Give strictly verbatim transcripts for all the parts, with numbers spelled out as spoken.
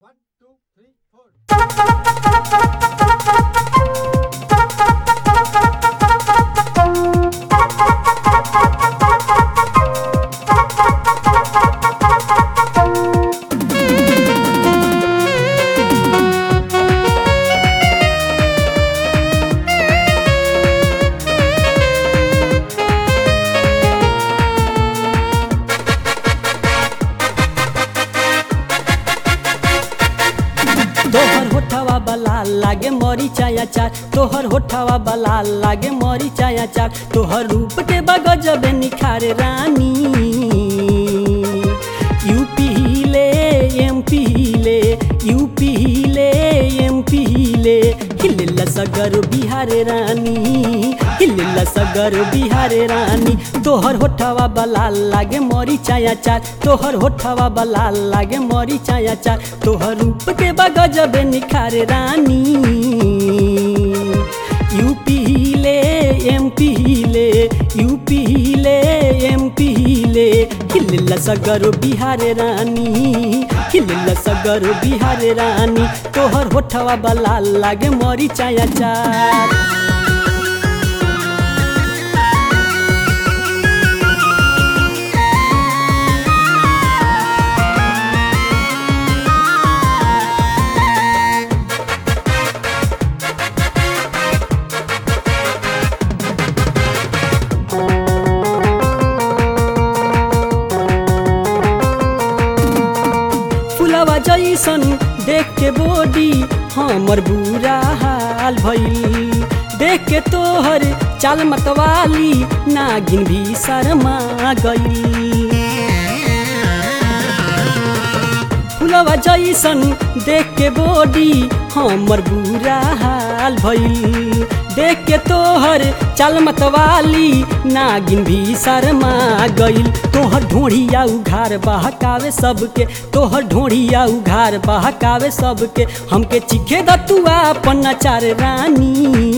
One, two, three, four. तोहर होठवा बलाल लागे मरीचा अचार तोहर होठवा बलाल लागे मरीचा अचार तोहर रूप के बगजबे निखारे रानी यूपी हिले एमपी हिले यूपी हिले एमपी हिले हिलेला सगर बिहारे रानी हिलेला सगर बिहारे रानी तोहर होठवा बलाल लागे मरीचा अचार तोहर होठवा बलाल लागे मरीचा अचार तोहर रूप के बगजबे निखारे रानी यूपी हिले एमपी हिले यूपी हिले एमपी हिले हिलेला सगर बिहारे रानी हिलेला सगर बिहारे रानी तोहर होठवा बलाल लागे मरीचा अचार फुलवा जैसन देख के बॉडी हमर बुरा हाल भइल देख के तोहर चाल मतवाली नागिन भी शर्मा गई फुलवा जैसन देख के बॉडी हमर बुरा हाल भइल देख के तोहर चाल मतवाली नागिन भी शर्मा गइल तोहर ढोढ़िया उघार बहकावे सबके तोहर ढोढ़िया उघार बहकावे सबके हमके चिखे दतुआ अपन नचार रानी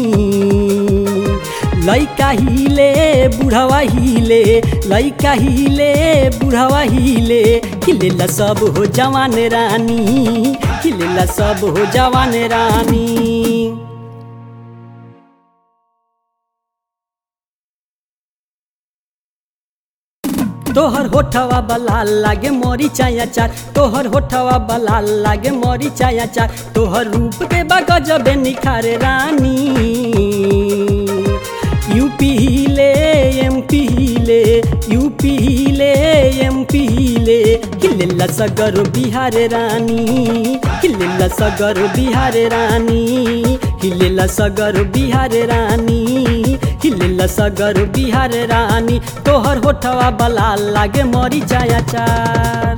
लइका हिले बुढ़वा हिले लइका हिले बुढ़वा हिले हिलेला सब हो जवान रानी हिलेला सब हो जवान रानी तोहर होठवा बलाल लागे मरीचा अचार तोहर होठवा बलाल लागे मरीचा अचार तोहर रूप के बगजबे निखारे रानी यूपी हिले एमपी हिले यूपी हिले एमपी हिले हिलेला सगर बिहारे रानी हिलेला सगर बिहारे रानी हिलेला सगर बिहारे रानी हिलेला सगर बिहारे रानी तोहर होठवा बलाल लागे मरीचा अचार।